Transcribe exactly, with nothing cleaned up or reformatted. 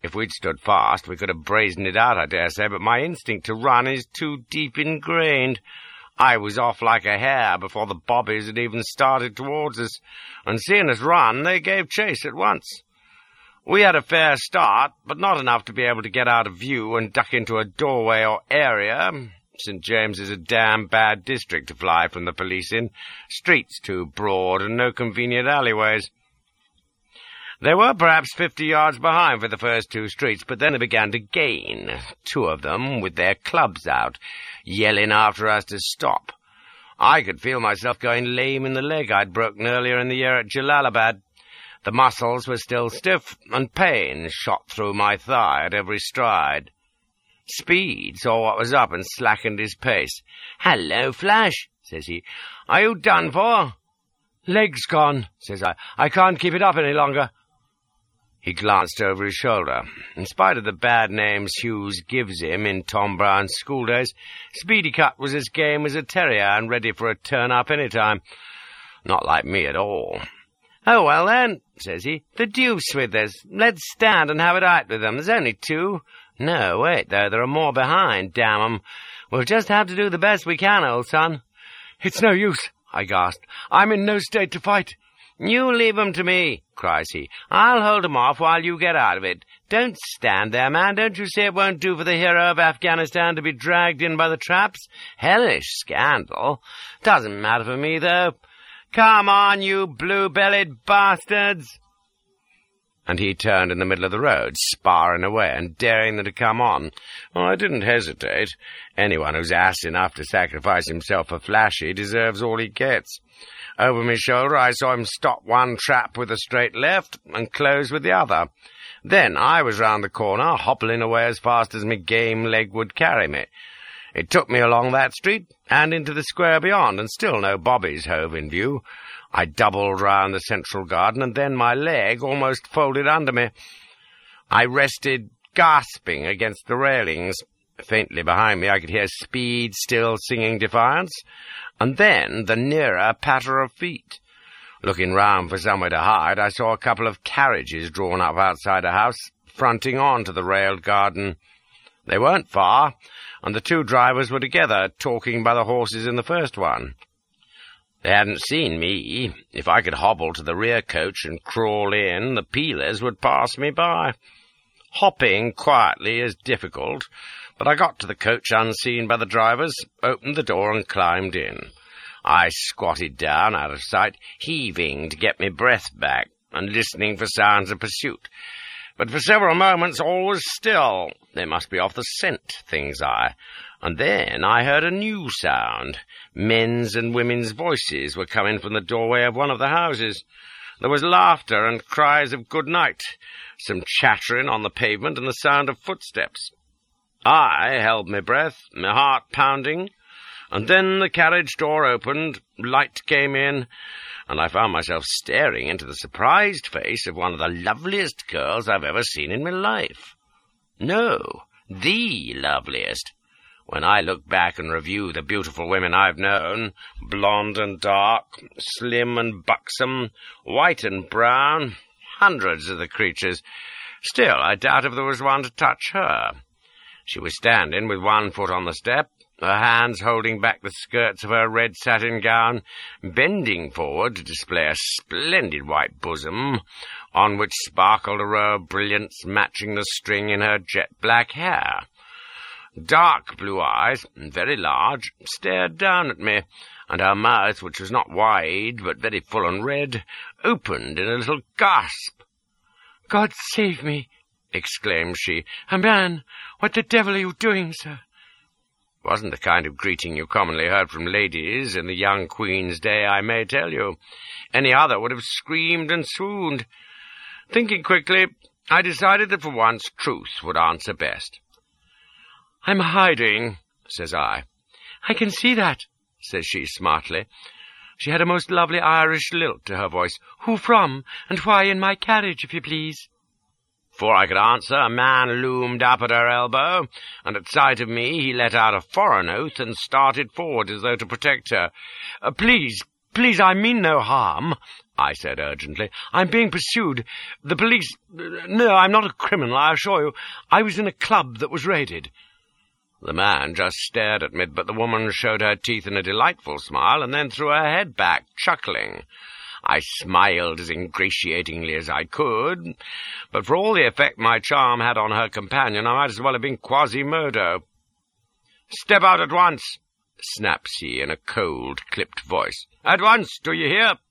If we'd stood fast, we could have brazened it out, I dare say, but my instinct to run is too deep ingrained. I was off like a hare before the bobbies had even started towards us, and seeing us run, they gave chase at once. We had a fair start, but not enough to be able to get out of view and duck into a doorway or area. Saint James is a damn bad district to fly from the police in. Streets too broad and no convenient alleyways. They were perhaps fifty yards behind for the first two streets, but then they began to gain, two of them with their clubs out, yelling after us to stop. I could feel myself going lame in the leg I'd broken earlier in the year at Jalalabad. The muscles were still stiff, and pain shot through my thigh at every stride. Speed saw what was up and slackened his pace. "Hello, Flash," says he. "Are you done for?" "Leg's gone," says I. "I can't keep it up any longer." He glanced over his shoulder. In spite of the bad names Hughes gives him in Tom Brown's school days, Speedy Cut was as game as a terrier and ready for a turn-up any time. Not like me at all. "Oh, well then," says he, "the deuce with us. Let's stand and have it out with them. There's only two. No, wait, though, there are more behind, damn 'em. We'll just have to do the best we can, old son." "It's no use," I gasped. "I'm in no state to fight." "You leave 'em to me," cries he. "I'll hold 'em off while you get out of it. Don't stand there, man. Don't you see it won't do for the hero of Afghanistan to be dragged in by the traps? Hellish scandal. Doesn't matter for me, though. Come on, you blue-bellied bastards." And he turned in the middle of the road, sparring away and daring them to come on. Well, I didn't hesitate. Anyone who's ass enough to sacrifice himself for Flashy deserves all he gets. Over my shoulder I saw him stop one trap with a straight left and close with the other. Then I was round the corner, hobbling away as fast as my game leg would carry me. It took me along that street and into the square beyond, and still no bobbies hove in view. I doubled round the central garden, and then my leg almost folded under me. I rested gasping against the railings. Faintly behind me I could hear Speed still singing defiance, and then the nearer patter of feet. Looking round for somewhere to hide, I saw a couple of carriages drawn up outside a house, fronting on to the railed garden. They weren't far, and the two drivers were together, talking by the horses in the first one. They hadn't seen me. If I could hobble to the rear coach and crawl in, the peelers would pass me by. Hopping quietly is difficult, but I got to the coach unseen by the drivers, opened the door and climbed in. I squatted down out of sight, heaving to get my breath back, and listening for sounds of pursuit. But for several moments all was still. They must be off the scent, thinks I. And then I heard a new sound. Men's and women's voices were coming from the doorway of one of the houses. There was laughter and cries of good night, some chattering on the pavement and the sound of footsteps. I held my breath, my heart pounding, and then the carriage door opened, light came in, and I found myself staring into the surprised face of one of the loveliest girls I've ever seen in my life. No, the loveliest. When I look back and review the beautiful women I've known, blonde and dark, slim and buxom, white and brown, hundreds of the creatures, still I doubt if there was one to touch her. She was standing with one foot on the step, her hands holding back the skirts of her red satin gown, bending forward to display a splendid white bosom, on which sparkled a row of brilliants matching the string in her jet-black hair. Dark blue eyes, very large, stared down at me, and her mouth, which was not wide, but very full and red, opened in a little gasp. "God save me!" exclaimed she. "A man! What the devil are you doing, sir?" It wasn't the kind of greeting you commonly heard from ladies in the young queen's day, I may tell you. Any other would have screamed and swooned. Thinking quickly, I decided that for once truth would answer best. "I'm hiding," says I. "I can see that," says she smartly. She had a most lovely Irish lilt to her voice. "Who from, and why in my carriage, if you please?" Before I could answer, a man loomed up at her elbow, and at sight of me he let out a foreign oath and started forward as though to protect her. "Uh, please, Please, I mean no harm, I said urgently. I'm being pursued. The police... No, I'm not a criminal, I assure you. I was in a club that was raided. The man just stared at me, but the woman showed her teeth in a delightful smile and then threw her head back, chuckling. I smiled as ingratiatingly as I could, but for all the effect my charm had on her companion, I might as well have been Quasimodo. "Step out at once," snapped he in a cold, clipped voice. "At once, do you hear?"